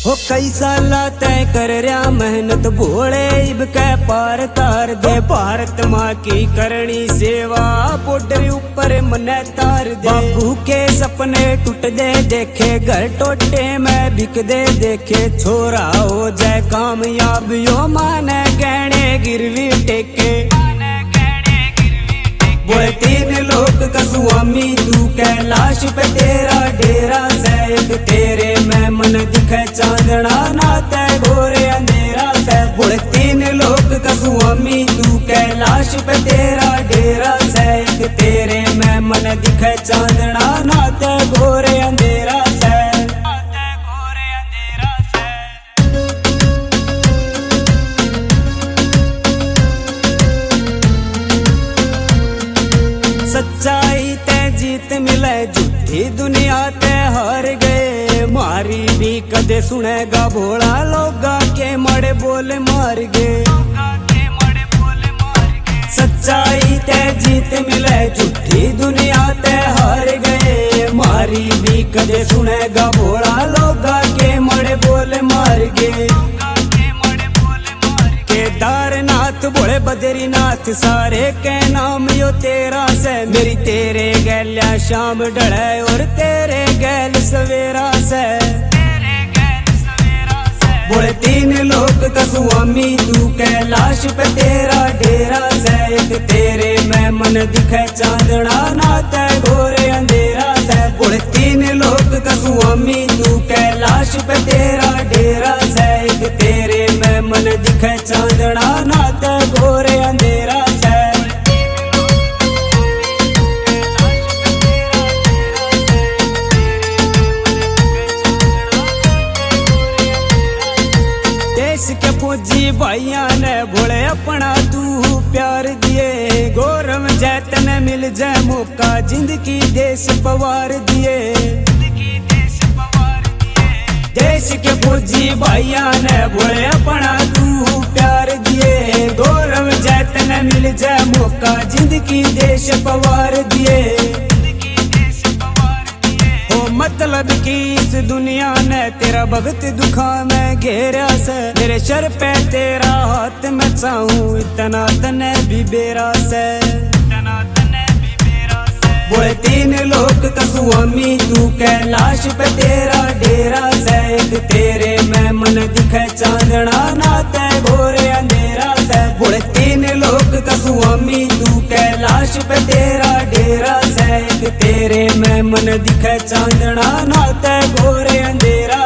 हो कई साला तय कर रहा मेहनत भोले इब के पार तार दे। भारत माँ की करनी सेवा बॉर्डर ऊपर मने तार दे। बाबू के सपने टूट दे देखे घर टोटे में बिक दे देखे। छोरा हो जाए कामयाब यो माने गहने गिरवी टेके। बोले तीन लोग का स्वामी तू कैलाश पे तेरा डेरा से। एक तेरे में मन दिखे चांदना नाते घोरे अंधेरा से। बोले तीन लोग का स्वामी तू कैलाश पे तेरा डेरा से। एक तेरे में मन दिखे चांदना नाते घोरे अंधेरा से। सच्चाई ते जीत मिले झूठी दुनिया ते हार गए। मारी भी कदे सुनेगा भोला लोगा के मड़े बोल मार गए। सच्चाई ते जीत मिले झूठी दुनिया ते हार गए। मारी भी कदे सुनेगा भोला लोगा के मड़े बोल मार गए। केदारनाथ भोले बद्रीनाथ सारे के नाम यो तेरा से। मेरी तेरे गैल्या शाम ढले और तेरे गैल सवेरा से। बोले तीन लोग का स्वामी तू कैलाश पे तेरा डेरा से। एक तेरे में मन दिखे चांदना नाते घोरे अंधेरा से। बोले तीन लोग का स्वामी तू कैलाश पे तेरा डेरा से। एक तेरे में मन दिखे चांदना नाते घोरे अंधेरा से। देश के फौजी भाइया ने भोले अपना तू प्यार दिए। गौरव जैतन मिल जाए मौका जिंदगी देश पवार दिए। देश के फौजी भाइया ने भोले अपना तू प्यार दिए। गौरव जैतन मिल जाए मौका जिंदगी देश पवार दिए। मतलब की इस दुनिया ने तेरा भगत दुखा में घेरा से। मेरे सर पे तेरा हाथ में चाहूं इतना तने भी बेरा से। बोले तीन लोग का स्वामी तू कैलाश पे तेरा डेरा से। एक तेरे में मन दिखे चांदना नाते घोरे अंधेरा से। बोले तीन लोग का स्वामी तू कैलाश पे तेरा डेरा से। एक तेरे में मन दिखे चांदना नाते घोरे अंधेरा